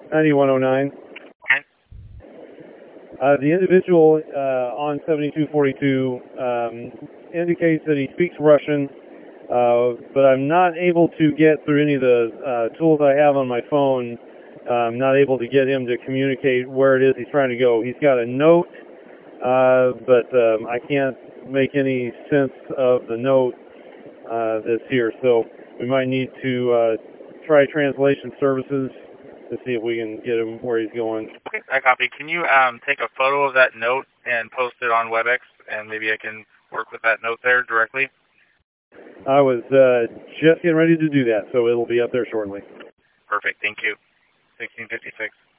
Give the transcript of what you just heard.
9109. Okay. The individual on 7242 indicates that he speaks Russian, but I'm not able to get through any of the tools I have on my phone. I'm not able to get him to communicate where it is he's trying to go. He's got a note, but I can't make any sense of the note that's here. So we might need to try translation services to see if we can get him where he's going. Okay, I copy. Can you take a photo of that note and post it on WebEx, and maybe I can work with that note there directly? I was just getting ready to do that, so it'll be up there shortly. Perfect. Thank you. 1656.